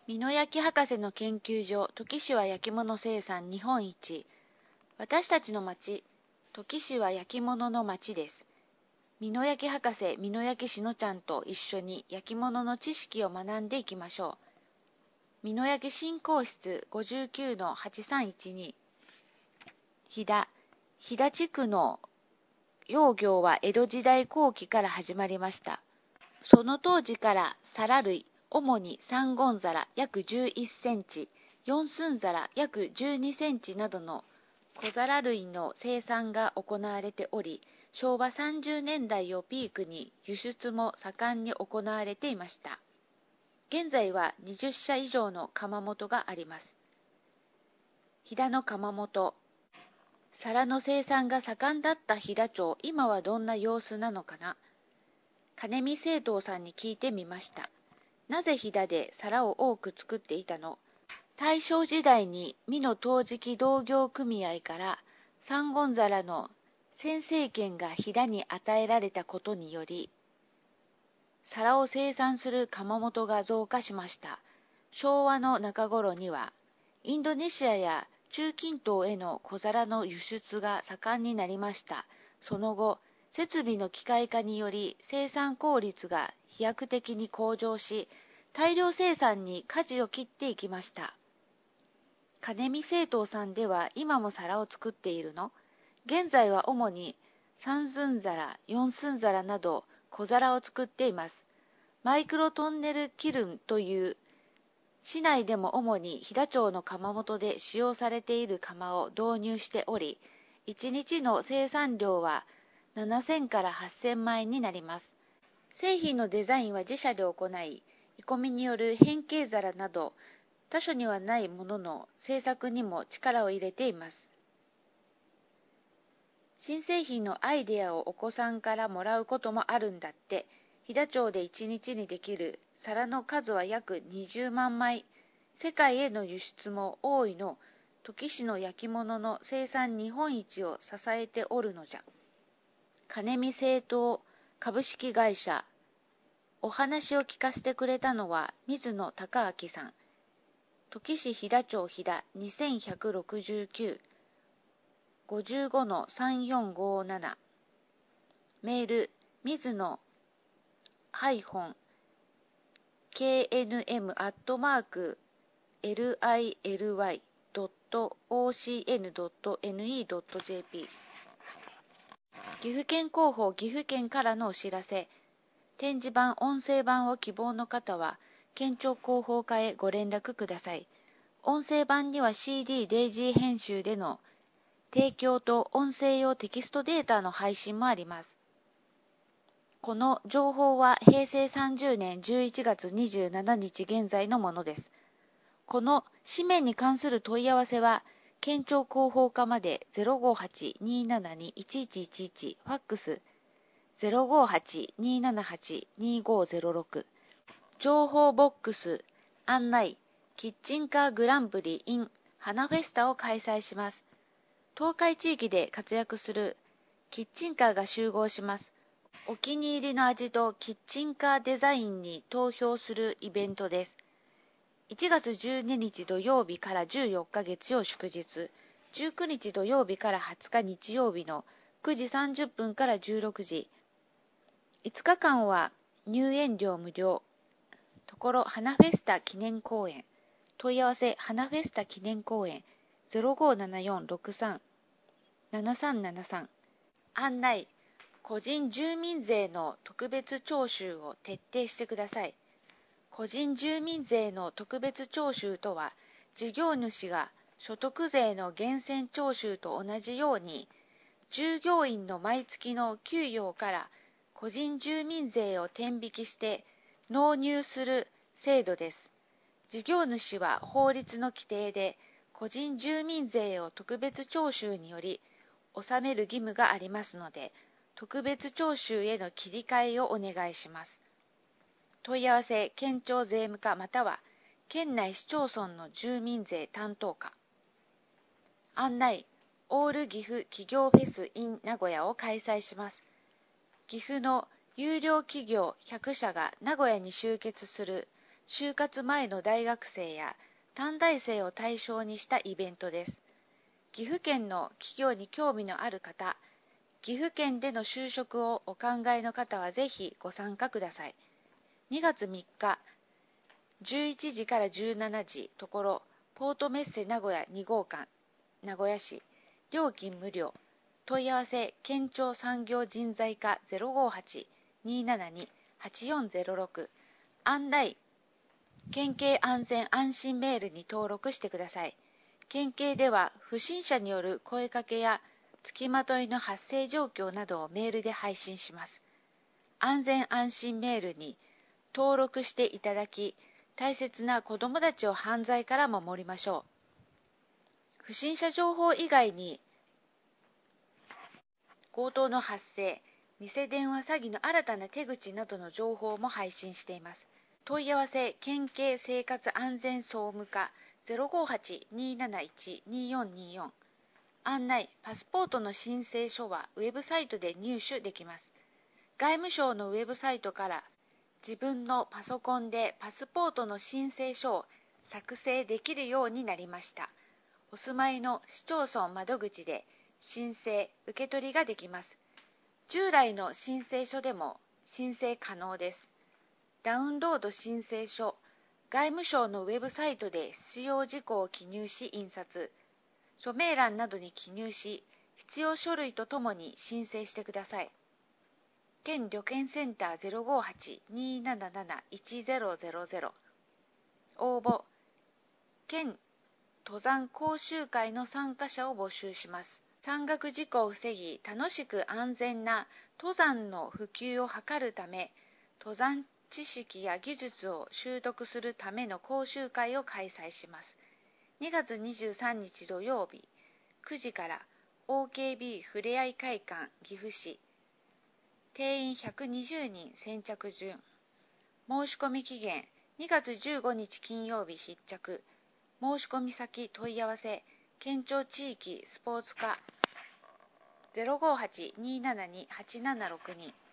美濃焼博士の研究所、土岐市は焼き物生産日本一。私たちの町、土岐市は焼き物の町です。美濃焼博士、美濃焼しのちゃんと一緒に焼き物の知識を学んでいきましょう。美濃焼振興室 59-8312。飛騨地区の窯業は江戸時代後期から始まりました。その当時から皿類、主に三言皿約11センチ、四寸皿約12センチなどの小皿類の生産が行われており、昭和30年代をピークに輸出も盛んに行われていました。現在は20社以上の窯元があります。飛騨の窯元、皿の生産が盛んだった飛騨町、今はどんな様子なのかな。金見清藤さんに聞いてみました。なぜ飛騨で皿を多く作っていたの？大正時代に美濃陶磁器同業組合から三言皿の先制権が飛騨に与えられたことにより、皿を生産する窯元が増加しました。昭和の中頃には、インドネシアや中近東への小皿の輸出が盛んになりました。その後、設備の機械化により生産効率が飛躍的に向上し、大量生産に舵を切っていきました。金見清藤さんでは今も皿を作っているの？現在は主に三寸皿、四寸皿など小皿を作っています。マイクロトンネルキルンという市内でも主に飛騨町の窯元で使用されている窯を導入しており、1日の生産量は7000から8000枚になります。製品のデザインは自社で行い、鋳込みによる変形皿など他所にはないものの製作にも力を入れています。新製品のアイデアをお子さんからもらうこともあるんだって。飛騨町で1日にできる皿の数は約20万枚。世界への輸出も多いの。土岐市の焼き物の生産日本一を支えておるのじゃ。金見製陶株式会社。お話を聞かせてくれたのは水野孝明さん。土岐市飛騨町飛騨2169。55-3457。メール、水野-knm@lily.ocn.ne.jp。 岐阜県広報岐阜県からのお知らせ。展示版、音声版を希望の方は、県庁広報課へご連絡ください。音声版には CD デイジー編集での提供と音声用テキストデータの配信もあります。この情報は平成30年11月27日現在のものです。この紙面に関する問い合わせは、県庁広報課まで 058-272-1111 ファックス 058-278-2506。情報ボックス案内キッチンカーグランプリ in 花フェスタを開催します。東海地域で活躍するキッチンカーが集合します。お気に入りの味とキッチンカーデザインに投票するイベントです。1月12日土曜日から14日月曜祝日、19日土曜日から20日日曜日の9時30分から16時。5日間は入園料無料。ところ花フェスタ記念公演。問い合わせ花フェスタ記念公演 057463-7373。案内個人住民税の特別徴収を徹底してください。個人住民税の特別徴収とは、事業主が所得税の源泉徴収と同じように、従業員の毎月の給与から個人住民税を転引きして納入する制度です。事業主は法律の規定で個人住民税を特別徴収により納める義務がありますので、特別徴収への切り替えをお願いします。問い合わせ県庁税務課または県内市町村の住民税担当課。案内オール岐阜企業フェス in 名古屋を開催します。岐阜の有料企業100社が名古屋に集結する就活前の大学生や短大生を対象にしたイベントです。岐阜県の企業に興味のある方、岐阜県での就職をお考えの方はぜひご参加ください。2月3日、11時から17時、ところ、ポートメッセ名古屋2号館、名古屋市、料金無料、問い合わせ、県庁産業人材課 058-272-8406、案内、県警安全安心メールに登録してください。県警では不審者による声かけや付きまといの発生状況などをメールで配信します。安全安心メールに登録していただき、大切な子どもたちを犯罪から守りましょう。不審者情報以外に強盗の発生、偽電話詐欺の新たな手口などの情報も配信しています。問い合わせ、県警生活安全総務課 058-271-2424。案内、パスポートの申請書はウェブサイトで入手できます。外務省のウェブサイトから自分のパソコンでパスポートの申請書を作成できるようになりました。お住まいの市町村窓口で申請・受け取りができます。従来の申請書でも申請可能です。ダウンロード申請書、外務省のウェブサイトで必要事項を記入し印刷、署名欄などに記入し、必要書類とともに申請してください。県旅券センター 058-277-1000。応募、県登山講習会の参加者を募集します。山岳事故を防ぎ、楽しく安全な登山の普及を図るため、登山知識や技術を習得するための講習会を開催します。2月23日土曜日、9時から OKB ふれあい会館岐阜市。定員120人先着順。申し込み期限2月15日金曜日必着。申し込み先問い合わせ、県庁地域スポーツ課 058-272-8762。